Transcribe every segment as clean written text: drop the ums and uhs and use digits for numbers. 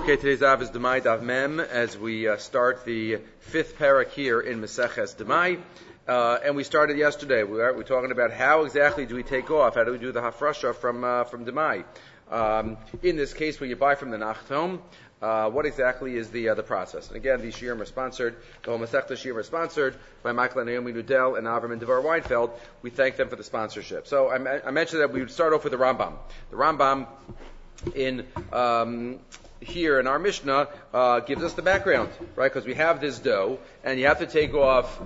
Okay, today's Av is Demai Dav Mem as we start the fifth parak here in Meseches Demai. And we started yesterday. We're talking about how exactly do we take off? How do we do the Hafrasha from Demai? In this case, where you buy from the Nachtom, what exactly is the process? And again, these shiurim are sponsored. The whole Masechta shiurim are sponsored by Michael and Naomi Nudel and Avram and Devar Weinfeld. We thank them for the sponsorship. So I mentioned that we would start off with the Rambam. The Rambam in here in our Mishnah gives us the background, right? Because we have this dough, and you have to take off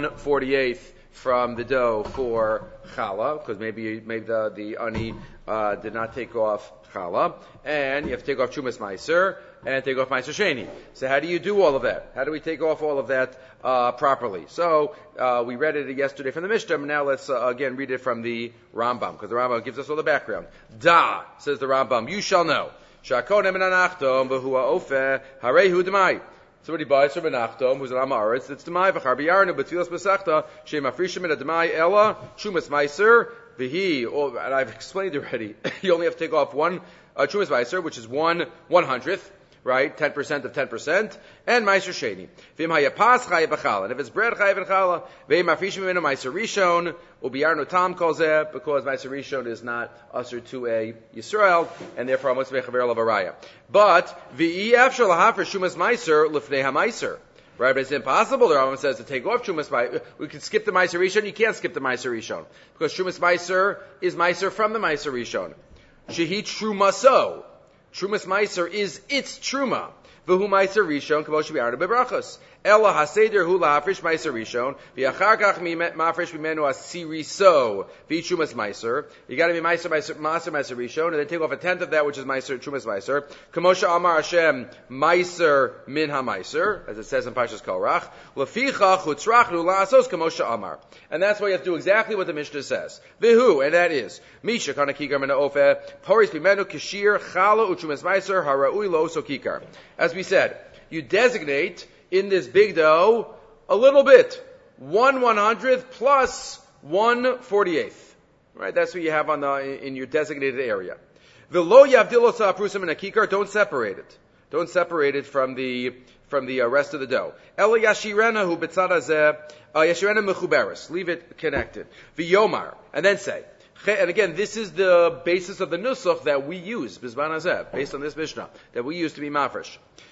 1/48 from the dough for challah, because maybe the ani did not take off challah, and you have to take off chumas meiser and take off meiser sheni. So how do you do all of that? How do we take off all of that properly? So we read it yesterday from the Mishnah, but now let's again read it from the Rambam, because the Rambam gives us all the background. Da, says the Rambam, you shall know. Shakonem en anachtom v'hua ofeh harehu demai. Somebody buys from an achtom who's an amaretz. It's demai v'char b'yarnu b'tfilas b'sachta she'em afrishim en demai ella shumas meiser v'hi. And I've explained already. You only have to take off one shumas meiser, which is 1/100th. Right, 10% of 10%, and meiser sheni. V'im hayapas chayav b'chala, and if it's bread chayav b'chala, v'im afishim minu meiser rishon, ubiyarnu tam kolzeh, because meiser rishon is not usher to a Yisrael, and therefore must be chaver lavaraya. But v'i afshar lahafer shumas meiser lifnei hameiser. Right, but it's impossible. The Rambam says to take off shumas meiser. We can skip the meiser rishon. You can't skip the meiser rishon because shumas meiser is meiser from the meiser rishon. Shehi trumaso. Trumas Meiser is its truma. V'hu Meiser Rishon k'mosh b'yarnu bebrachos. Ela haseder hu la'afrish Meiser Rishon v'yachar kach ma'afrish b'menu asiriso v'i Trumas Meiser. You got to be Meiser Rishon, and then take off 1/10 of that, which is Meiser Trumas Meiser. K'moshe Amar Hashem Meiser min ha-Meiser, as it says in Parshas Korach. Lefichach utzrachnu la'asos k'moshe Amar. And that's why you have to do exactly what the Mishnah says. V'hu, and that is Misha kana kikar min ha'ofeh poris b'menu kishir chala u'Trumas Meiser hara'ui lo so kikar. As we said, you designate in this big dough a little bit, 1/100th plus 1/48th. Right, that's what you have in your designated area. V'lo yavdilo sa'aprusim in a kikar, don't separate it. Don't separate it from the rest of the dough. Ela yashirena hu b'tzad hazeh, yashirena mechuberes. Leave it connected. V'yomar, and then say. And again, this is the basis of the nusach that we use, Bizban Hazeh, based on this Mishnah, that we use to be mafresh.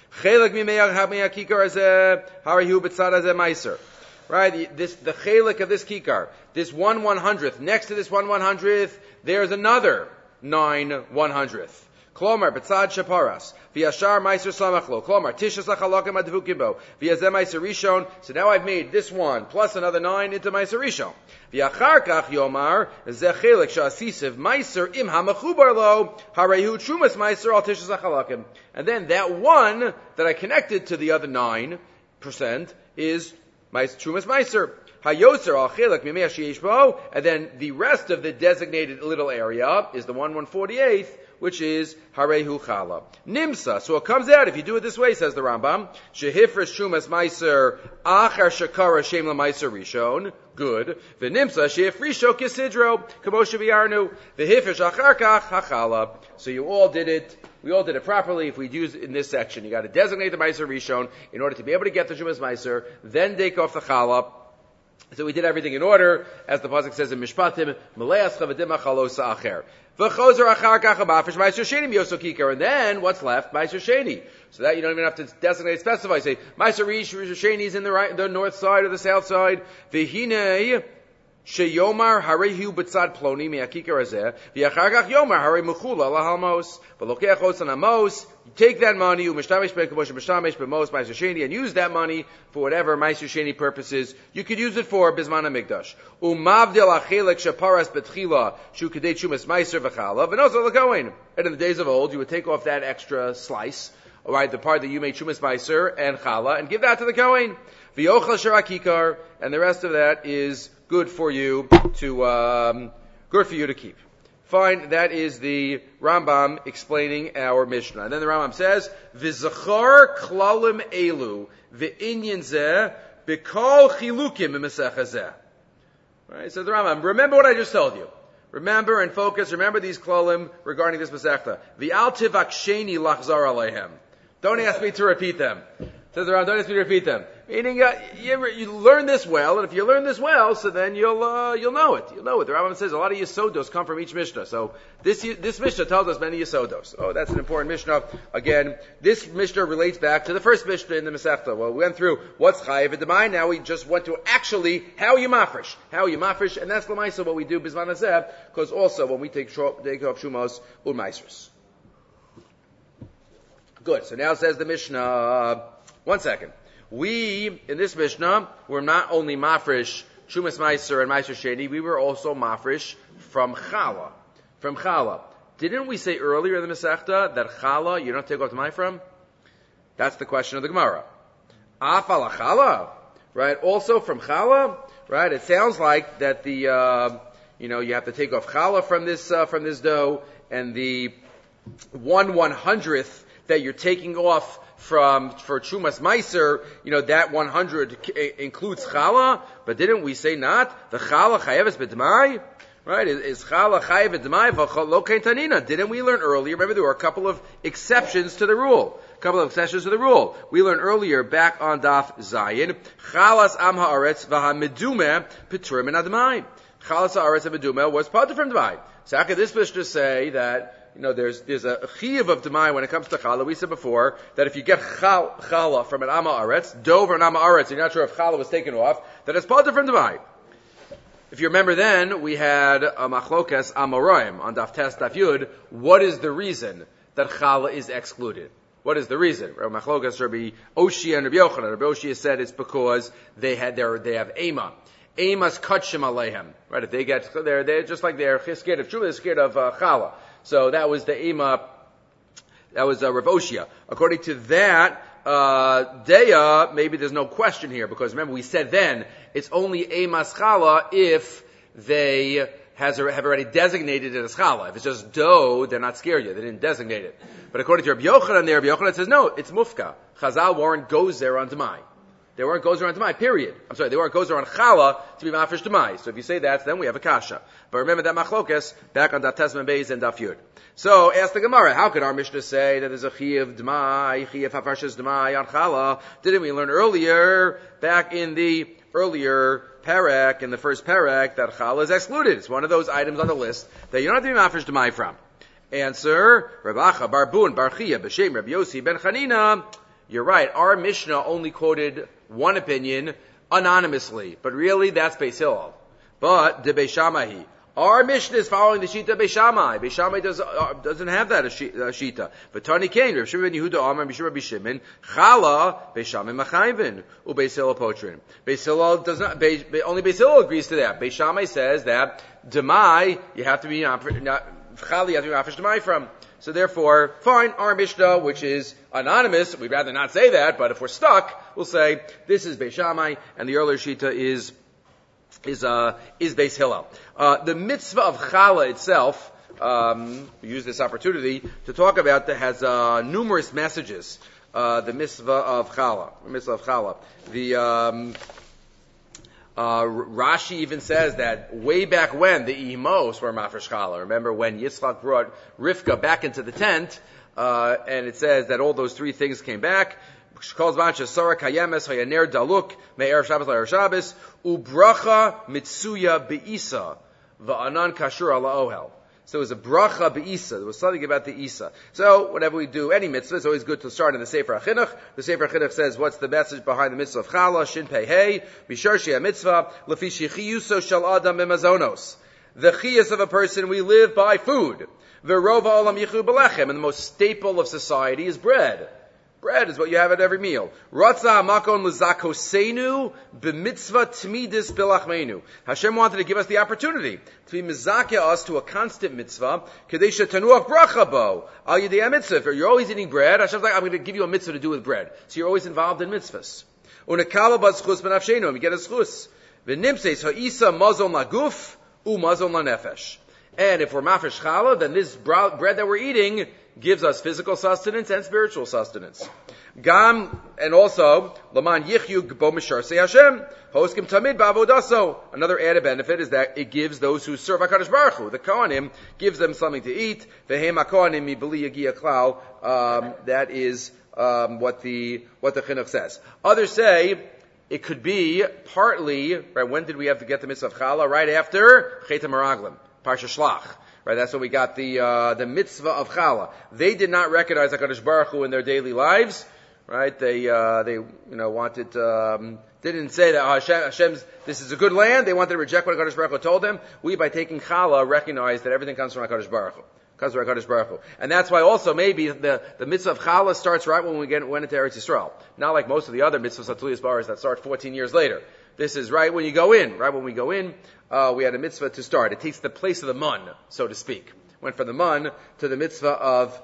Right, the chelik of this kikar, this 1/100th, next to this 1/100th, there's another 9/100th. Klomar betzad shaparas v'yashar meiser samachlo. Klomar tishas lachalokim advukim bo v'yazem meiser rishon. So now I've made this one plus another 9 into meiser rishon. V'yachar kach yomar zechelik sha'asisev meiser im hamachubar lo harehu trumas meiser al tishas lachalokim. And then that one that I connected to the other 9% is trumas meiser. Hayoser al chelik mimei sheyesh bo, and then the rest of the designated little area is the 1/148th, which is harehu chala. Nimsa, so it comes out, if you do it this way, says the Rambam, shehifresh shumas meiser achar shakara shem lemeiser rishon, good. V'nimsa shehifrisho kisidro, kamosha v'yarnu, v'hifresh achar kach hachala. So we all did it properly. If we use it in this section, you got to designate the meiser rishon in order to be able to get the shumas meiser, then take off the chala. So we did everything in order, as the pasuk says in Mishpatim, Meleas chavadim achalosa acher. V'chozer achar kach ha'mafresh meiser sheni miyoso kikar. And then, what's left? Meiser sheni. So that you don't even have to designate, specify. Say, meiser sheni is in the north side or the south side. V'hinei sheyomar harehu b'tzad ploni me'akikar hazeh. V'yachar kach yomar harei mechula lahalmos. V'lokech otzan hamos. You take that money, u'mishtamesh be'kabosha mishtamesh be'mos meiser sheni, and use that money for whatever meiser sheni purposes you could use it for bisman hamikdash. U'mavdil achelek shaparas betchila shu kedei chumas meiser v'chala v'nozo l'kohen. And in the days of old, you would take off that extra slice, all right, the part that you made chumas meiser and chala, and give that to the kohen. V'yochel sharakikar, and the rest of that is good for you to keep. Fine, that is the Rambam explaining our Mishnah. And then the Rambam says, V'zachar klalim elu v'inyan zeh b'kol chilukim b'mesech hazeh. Right, so the Rambam, remember what I just told you. Remember and focus, remember these klalim regarding this Masechta. V'al tivaksheni lachzar aleihem. Don't ask me to repeat them. Says the Rambam, don't ask me to repeat them. Meaning, you learn this well, and if you learn this well, so then you'll know it. You'll know it. The Rambam says a lot of Yesodos come from each Mishnah. So this Mishnah tells us many Yesodos. Oh, that's an important Mishnah. Again, this Mishnah relates back to the first Mishnah in the Masechta. Well, we went through what's Chayiv D'mai. Now we just went to actually how you mafresh. How you mafresh, and that's L'maisa what we do Bizman Hazeh, because also when we take off Shumos U'Maisrus. Good. So now says the Mishnah. 1 second. We, in this Mishnah, were not only mafresh Shumas Meiser and Meiser Sheni, we were also mafresh from Chala. From Chala. Didn't we say earlier in the Masechta that Chala you don't take off D'mai from? That's the question of the Gemara. Afal Chala? Right? Also from Chala? Right? It sounds like that the, you have to take off Chala from this dough, and the 1/100th that you're taking off for Chumas Meiser, that 100 includes Chala, but didn't we say not? The Chala Chayeves B'Dmai? Right? Is Chala Chayev B'Dmai v'lo kein tanina? Didn't we learn earlier? Remember, there were a couple of exceptions to the rule. We learned earlier, back on Daf Zayin, Chalas Am Haaretz v'ha-Medumeh P'turim min Admai. Chalas Haaretz and Medumeh was part from Dmai. So how could this Mishnah say that there's a chiyuv of D'mai when it comes to challah? We said before that if you get challah from an Amma Aretz, dough from an Amma Aretz, you're not sure if challah was taken off, that it's part from D'mai. If you remember then, we had a machlokas Amoraim on Daf Tes Daf Yud. What is the reason that challah is excluded? What is the reason? Machlokas Rabbi Oshia and Rabbi Yochanan. Rabbi Oshia said it's because they have Ema. Ema's kachim aleihem. Right? If they're just like they're scared of Truma, they're scared of challah. So that was the Ema, that was Rav Oshia. According to that, Deya, maybe there's no question here, because remember we said then, it's only Ema's challah if they have already designated it as challah. If it's just dough, they're not scared yet, they didn't designate it. But according to Rabbi Yochanan Rabbi Yochanan says no, it's mufka. Chazal weren't goes there on D'mai. They weren't goes around D'mai, period. They weren't goes around Chala to be mafresh D'mai. So if you say that, then we have a kasha. But remember that machlokes back on Daf Tesman Beis and Daf Yud. So ask the Gemara, how could our Mishnah say that there's a chiyuv D'mai, chiyuv hafarshes D'mai on Chala? Didn't we learn earlier, back in the earlier parak, in the first parak, that Chala is excluded? It's one of those items on the list that you don't have to be mafresh D'mai from. Answer, Rav Acha Bar Bun Bar Chia B'Shem Rabbi Yossi Ben Chanina. You're right, our Mishnah only quoted one opinion anonymously, but really that's Beis Hillel. But the Beis Shammai, our Mishnah is following the Shita Beis Shammai. Beis Shammai doesn't have that Shita. But Tani Kain, Rav Shimon ben Yehuda Amar Bishur Rabbi Shimon, Chala Beis Shammai Machayvin U Beis Hillel Potrin. Beis Hillel does not. Only Beis Hillel agrees to that. Beis Shammai says that D'mai you have to be Chala you have to be mafresh D'mai from. So therefore, fine, our Mishnah, which is anonymous, we'd rather not say that, but if we're stuck, we'll say, this is Beis Shammai, and the earlier Shita is Beis Hillel. The mitzvah of Chala itself, we use this opportunity to talk about, that has numerous messages. The mitzvah of Chala. Rashi even says that way back when the Imos were mafresh Chala. Remember when Yitzchak brought Rivka back into the tent, and it says that all those three things came back. Ubracha mitsuya be'isa va'anan kashur ala ohel. So it was a bracha be'isa. There was something about the Isa. So whenever we do any mitzvah, it's always good to start in the Sefer HaChinuch. The Sefer HaChinuch says, what's the message behind the mitzvah of Chala? Shin Pei Hey, Bishar Shia Mitzvah, Lefi Shechiyuso Shal Adam B'Mazonos. The chiyus of a person, we live by food. V'rova Olam Yichu B'Lechem. And the most staple of society is bread. Bread is what you have at every meal. Ratza makon l'zakosenu b'mitzvah tmidis b'lachmeinu. Hashem wanted to give us the opportunity to be mizakeh us to a constant mitzvah. Kedei shetanuach bracha bo al yedei mitzvah. You're always eating bread. Hashem's like, I'm going to give you a mitzvah to do with bread. So you're always involved in mitzvahs. Unekala b'zchus b'nafshenu. You get a schus. V'nimseis ha'isa mazon laguf u'mazon lanefesh. And if we're mafresh Chala, then this bread that we're eating gives us physical sustenance and spiritual sustenance. Gam, and also, Laman Yichyu Gbo Mishar Se Hashem, Hoskim Tamid Ba'avodaso. Another added benefit is that it gives those who serve HaKadosh Baruch Hu, the Kohanim, gives them something to eat. Vehem HaKohanim Mi B'li Yagia Klal, that is what the chinuch says. Others say it could be partly, right, when did we have to get the mitzvah of challah? Right after Chet HaMeraglim, Parsha Shlach. Right, that's when we got the mitzvah of challah. They did not recognize HaKadosh Baruch Hu in their daily lives. Right, they wanted, didn't say that Hashem's, this is a good land. They wanted to reject what HaKadosh Baruch Hu told them. We, by taking challah, recognize that everything comes from HaKadosh Baruch Hu. And that's why also maybe the mitzvah of challah starts right when we went into Eretz Yisrael. Not like most of the other mitzvahs of Tuliyas Baras that start 14 years later. This is right when you go in. Right when we go in, we had a mitzvah to start. It takes the place of the mun, so to speak. Went from the mun to the mitzvah of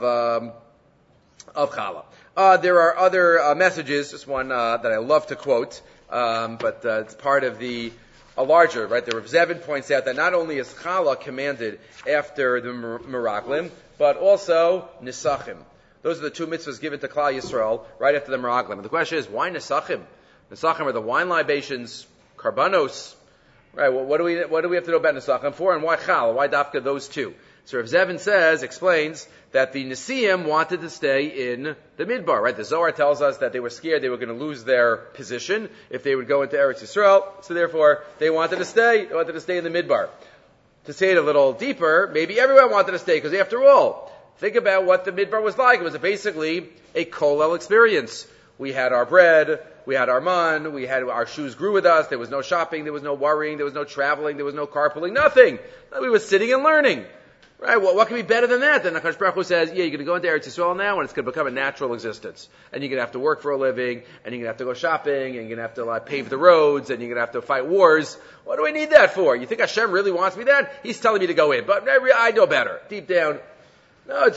challah. There are other messages, just one that I love to quote, but it's part of a larger, right? The Rav Zevin points out that not only is challah commanded after the meraglim, but also nisachim. Those are the two mitzvahs given to Klal Yisrael right after the meraglim. And the question is, why nisachim? Nisachim are the wine libations, karbanos. Right? What do we have to know about nisachim for? And why challah? Why dafka those two? So Rav Zevin explains that the Nesiim wanted to stay in the Midbar, right? The Zohar tells us that they were scared they were going to lose their position if they would go into Eretz Yisrael, so therefore they wanted to stay in the Midbar. To say it a little deeper, maybe everyone wanted to stay, because after all, think about what the Midbar was like. It was basically a kollel experience. We had our bread, we had our man, our shoes grew with us, there was no shopping, there was no worrying, there was no traveling, there was no carpooling, nothing. We were sitting and learning. Right, well, what can be better than that? Then HaKadosh Baruch Hu says, yeah, you're going to go into Eretz Yisrael now, and it's going to become a natural existence. And you're going to have to work for a living, and you're going to have to go shopping, and you're going to have to pave the roads, and you're going to have to fight wars. What do I need that for? You think Hashem really wants me that? He's telling me to go in, but I know better. Deep down, no,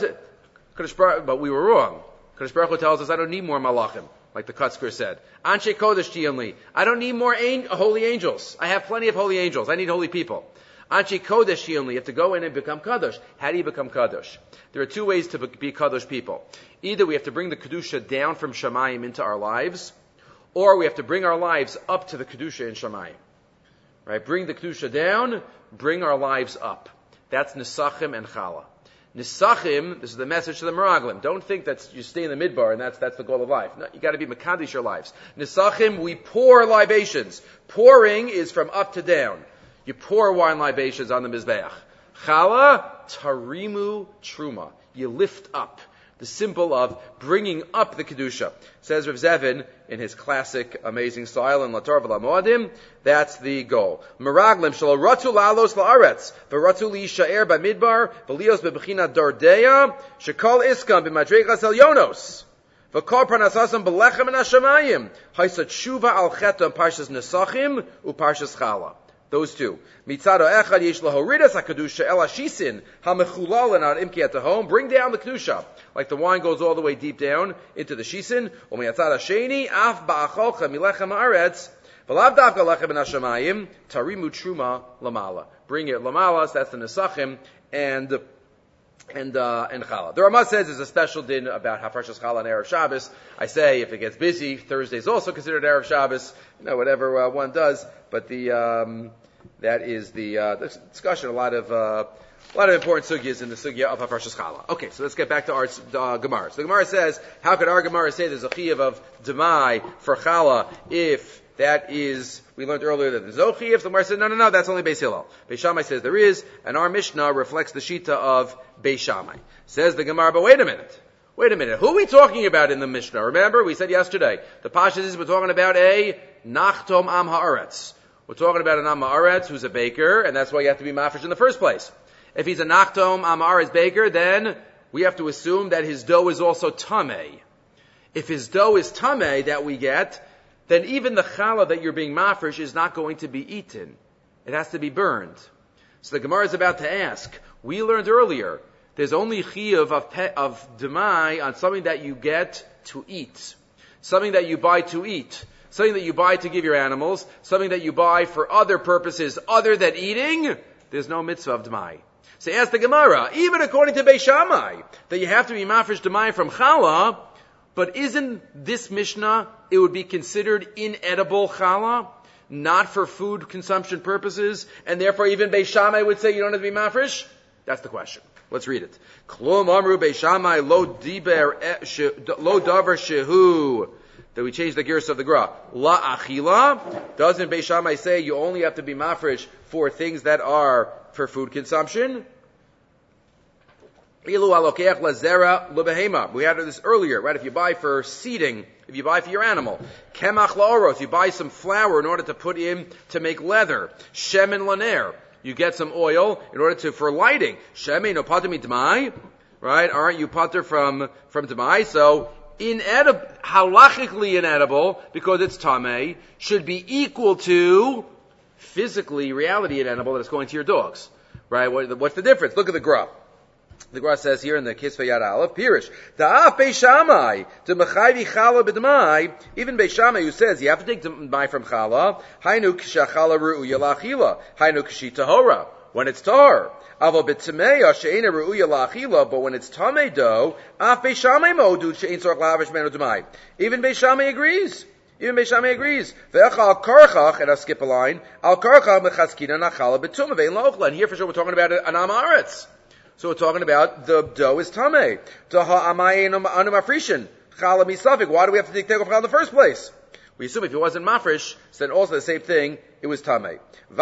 but we were wrong. HaKadosh Baruch Hu tells us, I don't need more malachim, like the Kutzker said. Anshe Kodesh Tiyamli. I don't need more holy angels. I have plenty of holy angels. I need holy people. Anchi Kodesh you have to go in and become Kadosh. How do you become Kadosh? There are two ways to be Kadosh people. Either we have to bring the Kedusha down from Shamayim into our lives, or we have to bring our lives up to the Kedusha in Shamayim. Right? Bring the Kedusha down, bring our lives up. That's Nisachim and Challah. Nisachim, this is the message to the Meraglim. Don't think that you stay in the Midbar and that's the goal of life. No, you gotta be Mekadosh your lives. Nisachim, we pour libations. Pouring is from up to down. You pour wine libations on the Mizbeach. Challah, tarimu truma. You lift up. The symbol of bringing up the Kedusha. Says Rav Zevin in his classic, amazing style in Lator V'Lamoadim, that's the goal. Meraglim shelo ratu lalos la'aretz, v'ratu li'yishaer b'midbar, v'lios b'bechina dordeya, shekol iskam b'madreigas elyonos. V'kol parnasasam b'lechem and hashamayim. Haisa tshuva al chetam parshas nesachim u'parshas challah. Those two. Mitzado echad yesh lahoridas hakadusha el hashisin hamechulalan ad imki at the home. Bring down the kedusha, like the wine goes all the way deep down into the shisin. Umiyatzad hasheni af ba'acholcha milechem haaretz v'lav davka lechem ben hashamayim tarimu truma lamala. Bring it lamala. So that's the nesachim and challah. The Ramah says there's a special din about Hafrashas challah and Erev Shabbos. I say if it gets busy, Thursday is also considered Erev Shabbos. Whatever one does. But that is the discussion. A lot of important sugyas in the sugya of Hafrashas challah. Okay, so let's get back to our Gemara. So the Gemara says, how could our Gemara say there's a chiyuv of demai for challah if that is, we learned earlier that there's no chiyuv? The Gemara says, no, that's only Beis Hillel. Beis Shammai says there is, and our Mishnah reflects the shita of Beis Shammai. Says the Gemara, but wait a minute. Who are we talking about in the Mishnah? Remember, we said yesterday, the Pashas is we're talking about a Nachtom Am Haaretz. We're talking about an Am Haaretz who's a baker, and that's why you have to be mafresh in the first place. If he's a Nachtom Am Haaretz baker, then we have to assume that his dough is also Tameh. If his dough is Tameh that we get, then even the challah that you're being mafresh is not going to be eaten. It has to be burned. So the Gemara is about to ask, we learned earlier, there's only chiyuv of demai on something that you get to eat. Something that you buy to eat. Something that you buy to give your animals. Something that you buy for other purposes other than eating. There's no mitzvah of demai. So ask the Gemara, even according to Beis Shammai, that you have to be mafresh demai from challah, but isn't this Mishnah, it would be considered inedible challah, not for food consumption purposes, and therefore even Beis Shammai would say you don't have to be mafresh? That's the question. Let's read it. Klum amru beishamai lo davar shehu. That we change the gears of the gra. La achila. Doesn't beishamai say you only have to be mafresh for things that are for food consumption? We had this earlier, right? If you buy for seeding, if you buy for your animal, kemach la'oros, you buy some flour in order to put in to make leather. Shemen laner, you get some oil in order for lighting. Shemen no pater midmai, right? Aren't you pater from demai? So inedible, halachically inedible, because it's tamei, should be equal to physically reality inedible that it's going to your dogs, right? What's the difference? Look at the graph. The Gemara says here in the Kisvei Yad Aleph, Pirish, Da'af Beishamai, to Mechayvi Chala B'Dmai, even Beishamai who says you have to take Dmai from Chala, Hainu K'shachala Ru'uya La'achila, Hainu K'shi Tahora, when it's Tahor. Avo B'Tmeya She'ena Ru'uya La'achila, but when it's Tamei dough, Af Beishamai Modu She'en Tzorach La'avish Menu Dmai. Even Beishamai agrees. Ve'echa al karchach, and I'll skip a line, al karchach mechaskina nachala b'tumah ve'en la'ochla. And here for sure we're talking about an amaretz. So we're talking about the dough is tamei. Why do we have to take off challah in the first place? We assume if it wasn't mafresh, then also the same thing, it was tamei.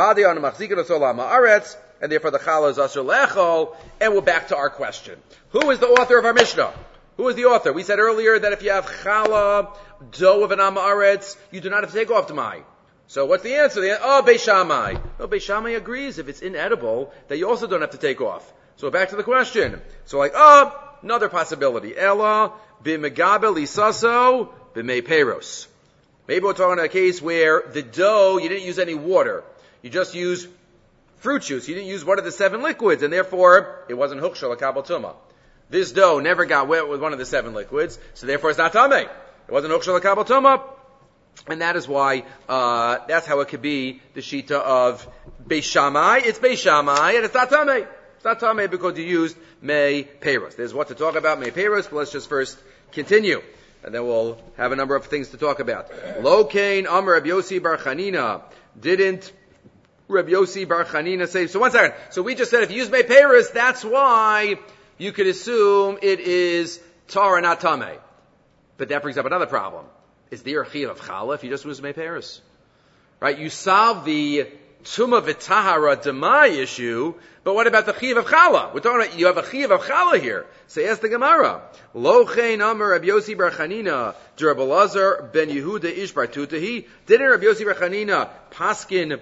And therefore the challah is asur lechol, and we're back to our question. Who is the author of our Mishnah? Who is the author? We said earlier that if you have challah, dough of an amaretz, you do not have to take off tamei. So what's the answer? Beis Shammai. No, Beis Shammai agrees if it's inedible, that you also don't have to take off. So back to the question. So another possibility. Ella b'megabel isaso b'mei peros. Maybe we're talking about a case where the dough, you didn't use any water. You just used fruit juice. You didn't use one of the 7 liquids, and therefore it wasn't hukshal kabel tuma. This dough never got wet with one of the 7 liquids, so therefore it's not tamei. It wasn't hukshal kabel tuma. And that is why, that's how it could be the shita of Beis Shammai. It's Beis Shammai, and it's not tamei. It's not tamei because you used mei peros. There's what to talk about mei peros, but let's just first continue, and then we'll have a number of things to talk about. Lo kain amar Reb Yossi bar Chanina. Didn't Reb Yossi bar Chanina say? So 1 second. So we just said if you use mei peros, that's why you could assume it is tar, not tamei. But that brings up another problem. Is there a chiyuv of challah if you just use mei peros? Right? You solve the Tuma v'tahara demai issue, but what about the chiyuv of challah? We're talking about, you have a chiyuv of challah here. So ask the Gemara. Lo chein amar Reb Yossi bar Chanina, Reb Elazar ben Yehuda ish bar Tutahi. Didn't Reb Yossi bar Chanina paskin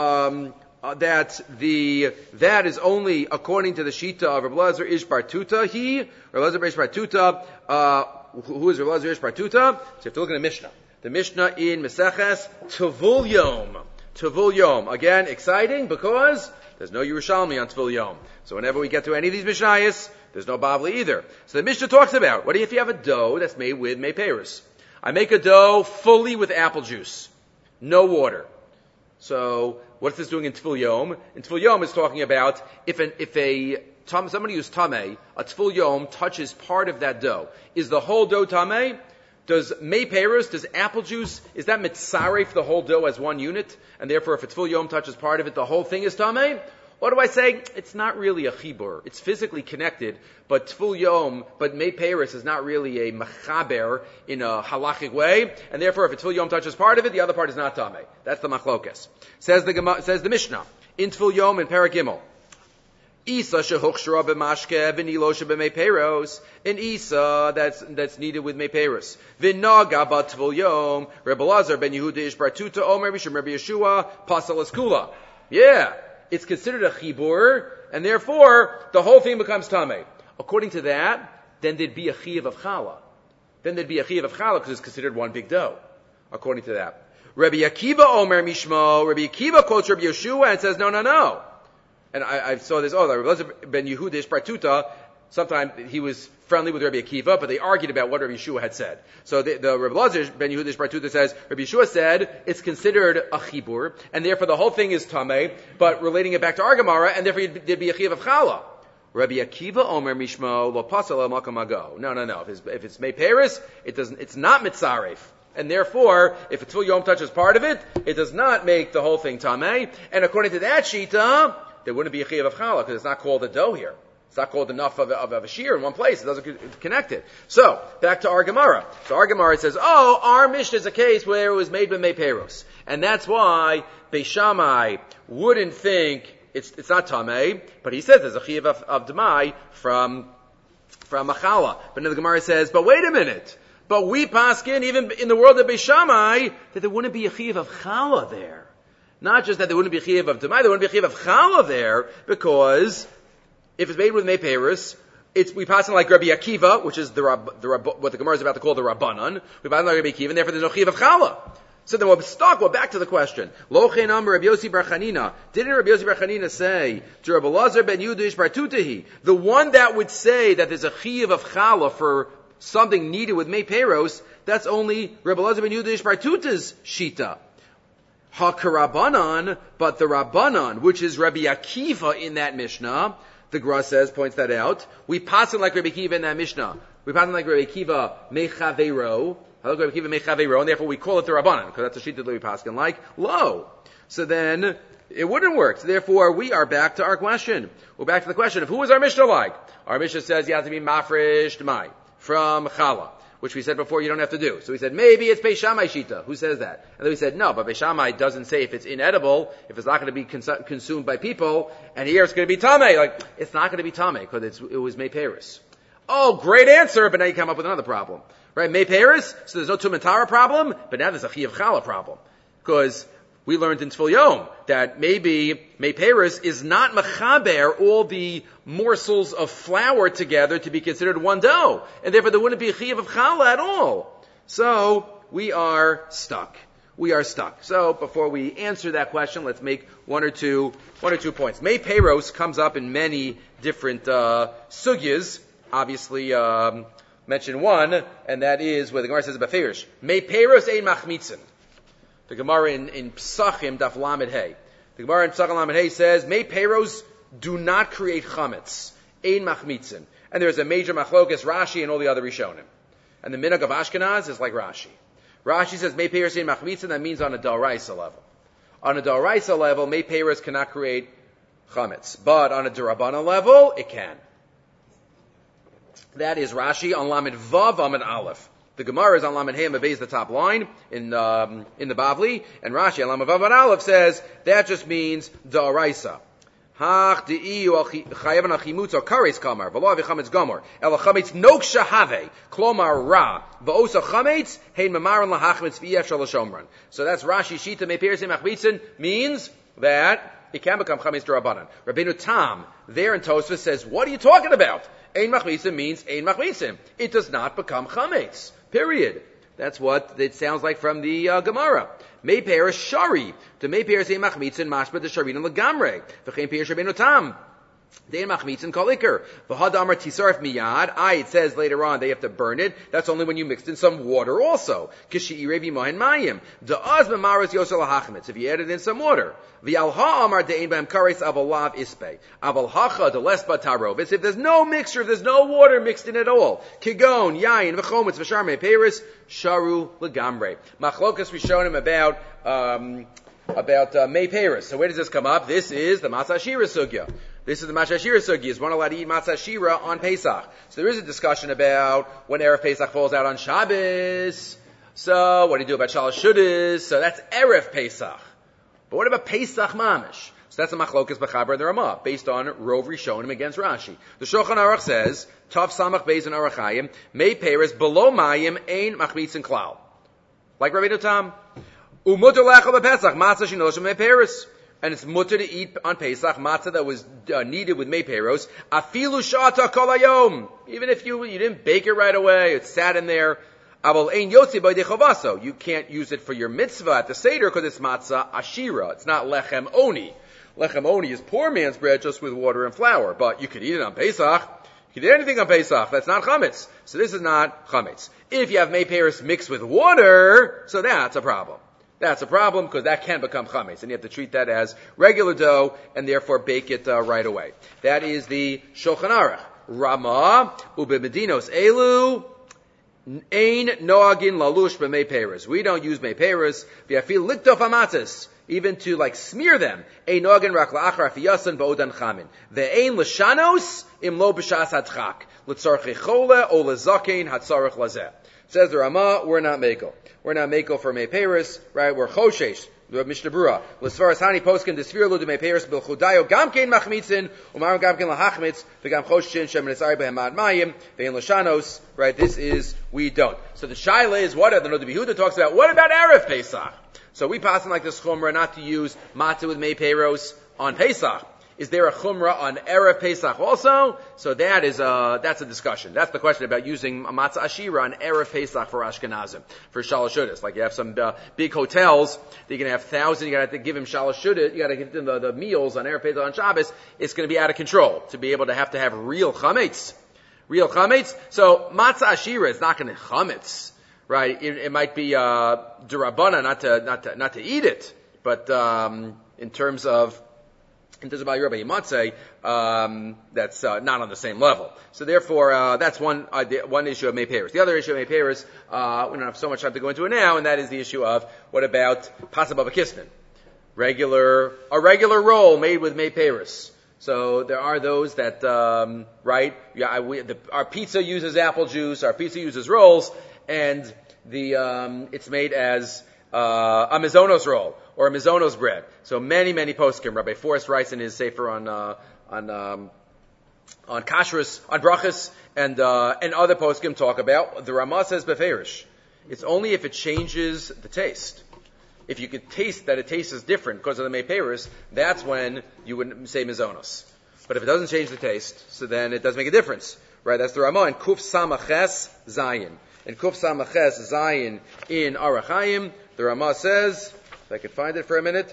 that is only according to the shita of Reb Elazar ish bar Tutahi? Reb Elazar ish bar Tuta, who is Reb Elazar ish bar Tuta? So you have to look at the Mishnah. The Mishnah in Meseches Tavul Yom. Tavul Yom. Again, exciting because there's no Yerushalmi on Tavul Yom. So whenever we get to any of these Mishnayos, there's no Bavli either. So the Mishnah talks about, what if you have a dough that's made with mei peros? I make a dough fully with apple juice. No water. So what's this doing in Tavul Yom? In Tavul Yom is talking about if somebody who's tamei, a Tavul Yom touches part of that dough. Is the whole dough tamei? Does mei peros, does apple juice, is that mitzaref the whole dough as one unit? And therefore, if a tefil yom touches part of it, the whole thing is tamei? Or do I say, it's not really a chibur. It's physically connected, but tefil yom, but mei peros is not really a mechaber in a halachic way. And therefore, if a tefil yom touches part of it, the other part is not tamei. That's the machlokes. Says the Mishnah, in tefil yom in Perek Gimel. Isa shehuchshra b'mashke v'nilo shebemei peros. An isa that's needed with mei peros. V'naga b'tvul yom. Reb Elazar ben Yehuda ish bar Tuta omer b'shem Rabbi Yeshua pasal eskula. Yeah, it's considered a chibur, and therefore the whole thing becomes tamei. According to that, then there'd be a chiyuv of challah. Because it's considered one big dough. According to that, Rabbi Akiva omer mishmo. Rabbi Akiva quotes Rabbi Yeshua and says no. And I saw this, Rabbi Elazar ben Yehuda ish bar Tuta, sometime he was friendly with Rabbi Akiva, but they argued about what Rabbi Yeshua had said. So the Rabbi Elazar ben Yehuda ish bar Tuta says, Rabbi Yeshua said, it's considered a chibur, and therefore the whole thing is tamei, but relating it back to our Gemara, and therefore there'd be a chiyuv of challah. Rabbi Akiva omer mishmo lo pasal el makam ago. No. If it's mei peros, it's not mitzaref. And therefore, if a tefil yom touches part of it, it does not make the whole thing tamei. And according to that shita, there wouldn't be a chiyuv of challah because it's not called a dough here. It's not called enough of a shear in one place. It doesn't connect it. So, back to our Gemara. So our Gemara says, our Mishnah is a case where it was made by Meiperos. And that's why Beis Shammai wouldn't think it's not Tameh, but he says there's a Chiyuv of Demai from Machala. But then the Gemara says, but wait a minute. But we paskin, even in the world of Beis Shammai, that there wouldn't be a Chiyuv of Chala there. Not just that there wouldn't be a Chiyuv of Demai, there wouldn't be a Chiyuv of Chala there, because if it's made with Meiperos, we pass on like Rabbi Akiva, which is what the Gemara is about to call the Rabbanan. We pass on like Rabbi Akiva, and therefore there's no Chiyuv of Chala. So then we're back to the question. Lochein Amar Rabbi Yossi Bar Chanina. Didn't Rabbi Yossi Bar Chanina say to Rabbi Elazar ben Yehuda Ish Bar Tutahi, the one that would say that there's a Chiyuv of Chala for something needed with Meiperos, that's only Rabbi Elazar ben Yehuda Ish Bar Tuta's Shita. HaKarabanan, but the Rabbanan, which is Rabbi Akiva in that Mishnah, the Gra points that out. We pass it like Rabbi Akiva in that Mishnah. We pass it like Rabbi Akiva Mechavero. And therefore we call it the Rabbanan, because that's a sheet that we paskin like low. So then it wouldn't work. So therefore we are back to our question. We're back to the question of who is our Mishnah like? Our Mishnah says you have to be mafresh demai from chala, which we said before you don't have to do. So we said maybe it's Beis Shammai shita. Who says that? And then we said no, but Beis Shammai doesn't say if it's inedible, if it's not going to be consumed by people, and here it's going to be tamei. Like it's not going to be tamei because it was Meiperos. Oh, great answer, but now you come up with another problem. Right, Meiperos, so there's no Tumatara problem, but now there's a Chiyuv Chala problem. Because we learned in Tfil Yom that maybe Meiperos is not Mechaber all the morsels of flour together to be considered one dough. And therefore there wouldn't be a Chiyuv of Chala at all. So, we are stuck. So, before we answer that question, let's make one or two points. Meiperos comes up in many different sugyas. Obviously, mention one, and that is where the Gemara says about Ferish. Meiperos ein machmitzin. The Gemara in Psachim, Daf Lamed Hey. The Gemara in Psachim Lamed Hey says, Meiperos do not create chametz. Ein machmitzin. And there's a major machlokas, Rashi, and all the other Rishonim. And the minhag of Ashkenaz is like Rashi. Rashi says, Meiperos ein machmitzin, that means on a Daraisa level. On a Daraisa level, Meiperos cannot create chametz. But on a Darabana level, it can. That is Rashi on Lamed Vav Amid Aleph. The Gemara is on Lamed Hey Amid the top line in the Bavli, and Rashi on Lamed Vav Amid Aleph says that just means Da'araisa. Hach de'iyu chayavan achimutz or kares kamar v'lo avichametz gomor el chametz noksha have klomar ra v'osa chametz hein mamaran lahachmetz v'yef shal shomran. So that's Rashi Shita Meiperos machmitzin means that it can become chametz d'Rabbanan. Rabbeinu Tam there in Tosfos says, what are you talking about? Ein machmitzin means ein machmitzin. It does not become chametz. Period. That's what it sounds like from the Gemara. Meiperos shari. To Meiperos ein machmitzin mashma de sharin legamre. V'chein Peiros Rabbeinu Tam. Dein machmitzin kol iker. V'hadamar tisarf miyad. It says later on they have to burn it. That's only when you mixed in some water also. Kishi'irei v'mohen mayim. Da'az memaros yosel hachmetz. If you added in some water. V'al ha'amar de'ein b'hem kares avolav ispe. Aval hacha de lesba tarovis. If there's no mixture, if there's no water mixed in at all. Kigon, yayin, v'chometz, v'shar meiperos, sharu legamre. Machlokas we showed him about Meiperos. So where does this come up? This is the Matzah Shira Sugya. This is the Matzah Shira Sugya. Is one allowed to eat Matzah Shira on Pesach? So there is a discussion about when Erev Pesach falls out on Shabbos. So what do you do about Shalosh Shudas? So that's Erev Pesach. But what about Pesach Mamish? So that's a Machlokas B'chaber and the Ramah, based on Rov Rishonim against Rashi. The Shulchan Aruch says, Tav Samach Beis and Arachayim, Meiperos below Mayim ein machmitzin klal. Like Rabbeinu Tam. Umuter lechol b'Pesach matzah shinosh Meiperos, and it's mutter to eat on Pesach matzah that was kneaded with Meiperos. Afilu shata kol hayom, even if you didn't bake it right away, it sat in there. Aval ein yotzi b'yedei chovaso, you can't use it for your mitzvah at the seder because it's matzah ashira. It's not lechem oni. Lechem oni is poor man's bread just with water and flour, but you could eat it on Pesach. You can eat anything on Pesach. That's not chametz. So this is not chametz. If you have Meiperos mixed with water, so that's a problem. That's a problem because that can become chametz, and you have to treat that as regular dough and therefore bake it right away. That is the Shulchan Aruch. Rama ubemedinos elu Ein noagin lalush b'mei peres. We don't use mei peres. V'afil liktof amatzes, even to like smear them. Ein noagin rak la'achar afiyasan ba'odan chamin. Ve'ein l'shanos im lo b'shas hadchak. L'tzarchei chole o l'zakein hatzarech lazeh. Says the Rama, we're not meko. We're not meko for mei peres, right? We're choshesh. The Mishnah Berurah. L'svaras hani poskin desfir lu demei peres bil chudayo gamkein machmitzin umarim gamkein lahachmitz v'gam choshin shem nesari behemad mayim ve'in l'shanos. Right? This is we don't. So the shaila is what? The Noda B'Yehuda talks about. What about Erev Pesach? So we pass on like this chumrah not to use matzah with mei peros on Pesach. Is there a chumrah on Erev Pesach also? So that is that's a discussion. That's the question about using matzah ashira on Erev Pesach for Ashkenazim, for shalosh shudas. Like you have some big hotels, you're going to have thousands, you got to give them shalosh shudas, you got to give them the meals on Erev Pesach on Shabbos. It's going to be out of control to be able to have real chametz. Real chametz. So matzah ashira is not going to chametz, right? It might be derabana not to eat it, but in terms of Rabbi Yimatzeh, that's not on the same level. So therefore, that's one issue of Mei Peres. The other issue of Mei Peres, we don't have so much time to go into it now, and that is the issue of what about Pasabava Kisnin? A regular roll made with Mei Peres. So there are those that, right? Yeah, our pizza uses apple juice, our pizza uses rolls, and it's made as a mizonos roll or a mizonos bread. So many poskim. Rabbi Forrest writes in his sefer on kashrus, on brachas, and other poskim talk about. The Ramah says beferish. It's only if it changes the taste. If you could taste that it tastes different because of the mei peres, that's when you would say mizonos. But if it doesn't change the taste, so then it does make a difference, right? That's the Ramah in Kuf Samaches Zayin. In Kuf Samaches Zayin in Orach Chaim, the Ramah says, if I could find it for a minute,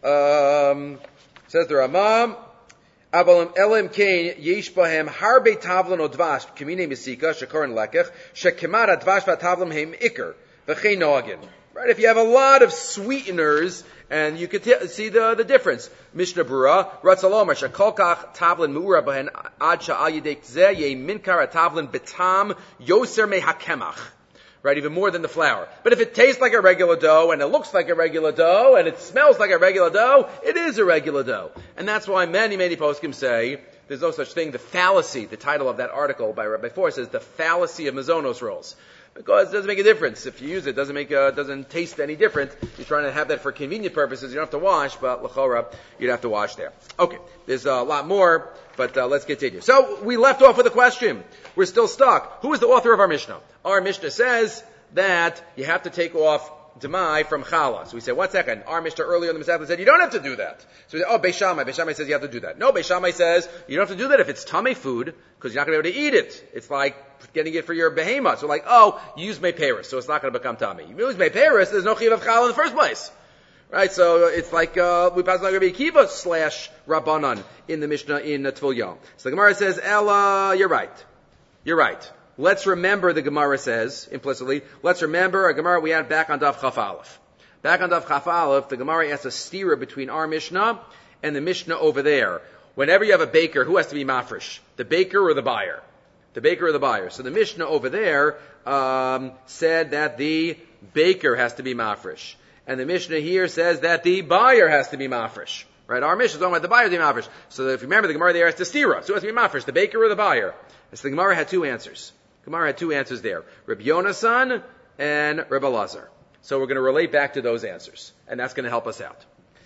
says the Ramah, Avalim elim kain yesh bahem harbe tavlin o dvash k'minei misika shekorin lekech shekemar advash v'tavlim heim iker v'chein noagin. Right? If you have a lot of sweeteners, and you could see the difference. Mishnah Berurah, Ratzalomar, Shekolkach Tavlin Mu'ura Bahen Ad Sha'al Yedek Zeh Ye Minkar Tavlin Betam Yoser Me Hakemach. Right, even more than the flour. But if it tastes like a regular dough, and it looks like a regular dough, and it smells like a regular dough, it is a regular dough. And that's why many poskim say, there's no such thing, the fallacy, the title of that article by Rabbi Forrest is The Fallacy of Mizonos Rolls. Because it doesn't make a difference. If you use it, it doesn't taste any different. You're trying to have that for convenient purposes. You don't have to wash, but l'chora, you'd have to wash there. Okay, there's a lot more, but let's continue. So we left off with a question. We're still stuck. Who is the author of our Mishnah? Our Mishnah says that you have to take off Demai from Chala. So we say, 1 second. Our Mishnah earlier in the Masechta said you don't have to do that. So we say, Beis Shammai. Beis Shammai says you have to do that. No, Beis Shammai says you don't have to do that if it's tamei food, because you're not going to be able to eat it. It's like getting it for your behemoth. So like, you use mei peres, so it's not going to become tamei. You use mei peres, there's no chiv of Chala in the first place. Right, so it's like, we pass on Rabbi Akiva / Rabbanan in the Mishnah in Tvul Yom. So the Gemara says, Ella, you're right. Let's remember, the Gemara says, implicitly, let's remember a Gemara we had back on Daf Chaf Aleph. Back on Daf Chaf Aleph, the Gemara asks a stira between our Mishnah and the Mishnah over there. Whenever you have a baker, who has to be mafresh? The baker or the buyer? The baker or the buyer. So the Mishnah over there said that the baker has to be mafresh. And the Mishnah here says that the buyer has to be mafresh. Right? Our Mishnah is talking about the buyer to be mafresh. So if you remember, the Gemara there asked the stira. So who has to be mafresh? The baker or the buyer? So the Gemara had two answers. Gemara had two answers there. Rabbi Yonasan and Rabbi Elazar. So we're going to relate back to those answers. And that's going to help us out.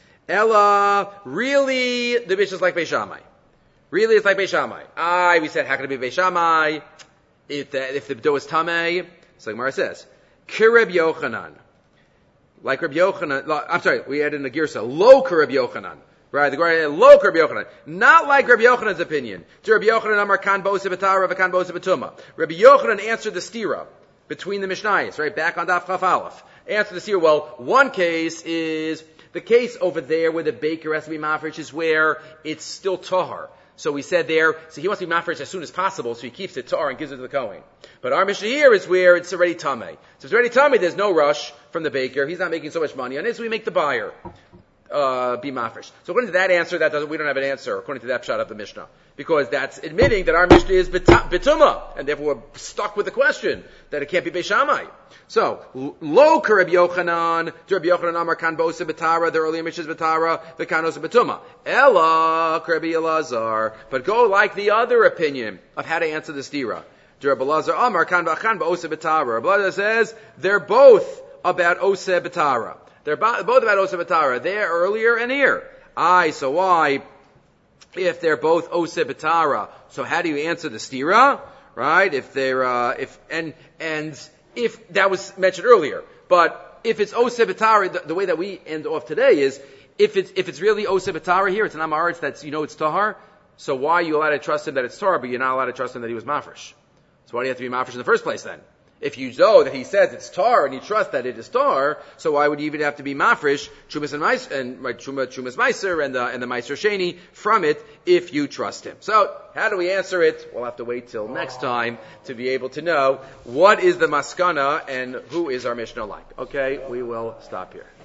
Ella, really, the Mishnah is like Beis Shammai. Really, it's like Beis Shammai. We said, how can it be Beis Shammai? If the dough is tamei, so the Gemara says, Kireb Yochanan. Like Rabbi Yochanan, we added in the Girsa, lo Kireb Yochanan. Right, the Gemara lo Rabbi Yochanan, not like Rabbi Yochanan's opinion. To Rabbi Yochanan, Amar kan bo'oseh b'tara, Rav kan bo'oseh b'tumah. Rabbi Yochanan answered the stira between the Mishnayos, right, back on Daf Chaf Aleph. Answered the stira. Well, one case is the case over there where the baker has to be mafresh is where it's still tahar. So we said there, so he wants to be mafresh as soon as possible, so he keeps it tahar and gives it to the Kohen. But our Mishnah here is where it's already tamei. So if it's already tamei, there's no rush from the baker. He's not making so much money on it, so we make the buyer. be mafresh. So according to that answer, we don't have an answer according to that pshat of the Mishnah, because that's admitting that our Mishnah is betuma, and therefore we're stuck with the question that it can't be beishamai. So lo Rabbi Yochanan, Rabbi Yochanan Amar kan b'osa betara, the earlier Mishnah is betara, the kan osa betuma. Ella Rabbi Elazar, but go like the other opinion of how to answer the stira. Rabbi Elazar Amar kan b'osa betara. Rabbi Elazar says they're both about osa betara. They're both about Osa B'tara. They're earlier and here. So why, if they're both Osa B'tara, so how do you answer the stira? Right? If they're, if that was mentioned earlier. But if it's Osa B'tara, the way that we end off today is, if it's really Osa B'tara here, it's an Amaretz that's, it's Tahar, so why are you allowed to trust him that it's Tahar, but you're not allowed to trust him that he was Mafresh? So why do you have to be Mafresh in the first place then? If you know that he says it's tar and you trust that it is tar, so why would you even have to be mafresh chumas and chumas meiser and the meiser sheni from it if you trust him? So how do we answer it? We'll have to wait till next time to be able to know what is the maskana and who is our Mishnah like. Okay, we will stop here.